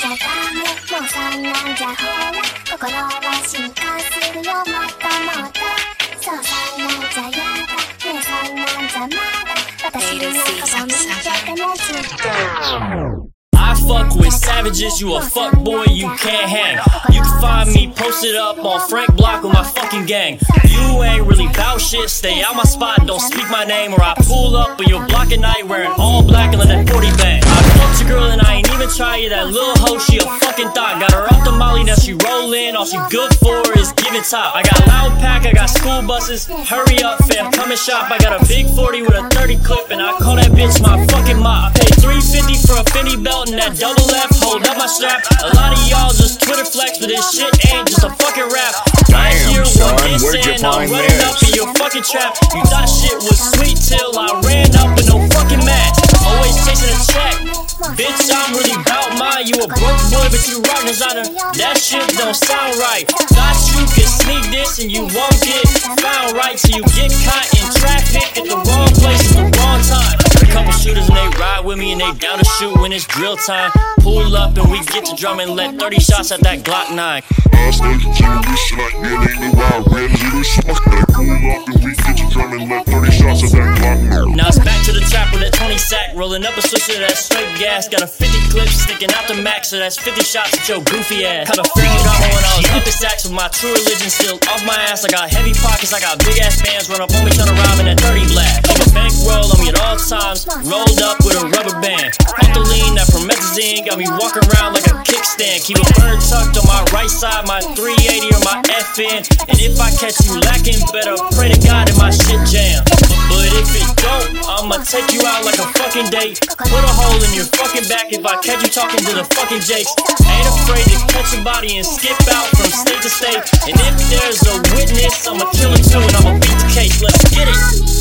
じゃダメもうそんなんじゃほら心は進化するよもっともっとそうそんなんじゃやだねそんなんじゃまだ私のこと見ててねずっと I fuck with savages, you a fuck boy, you can't hang. You can find me posted up on Frank Block with my fucking gang. You ain't really bout shit, stay out my spot, don't speak my name, or I pull up on your block at night wearing all black and let that 40 bang. I fucked your girl and I ain't even try you, that little hoe, she a fucking thought. Got her off the molly, now she rollin', all she good for is giving top. I got loud pack, I got school buses, hurry up fam, come and shop. I got a big 40 with a 30 clip and I call that bitch my fucking mop. I paid $350 for a Fendi belt and that double left, hold up my strap. A lot of y'all just Twitter flex, but this shit ain't just a fucking rap. Last year son, one this where'd you and I'm find running this? up in your fucking trap. You thought shit was sweet till I ran up with no fucking match. Always chasing a check, bitch I'm really bout mine. You a broke boy but you rock designer, that shit don't sound right. Thought you could sneak this and you won't get found right till you get caught in traffic at the wrong place at the wrong time. A couple shooters and they ride with me and they down to shoot when it's drill time. Pull up and we get to drum and let 30 shots at that Glock 9. Now it's back to the trap with that 20 sack, rolling up a switcher that straight gas. Got a 50 clip sticking out the max, so that's 50 shots at your goofy ass. Caught a freak drama when I was up the sacks with my true religion still off my ass. I got heavy pockets, I got big ass fans, run up on me tryna rob in that 30 black. Keep a bankroll on me at all times, rolled up with a rubber band. Off the lean, that promethazine got me walking around like a kickstand. Keep a bird tucked on my right side, my 380 or my FN. And if I catch you lacking, better pray to God that my shit jam. But if it don't, I'ma take you out like a fucking date. Put a hole in your fucking back if I catch you talking to the fucking Jakes. Ain't afraid to catch a body and skip out from state to state. And if there's a witness, I'ma kill him too and I'ma beat the case. Let's get it.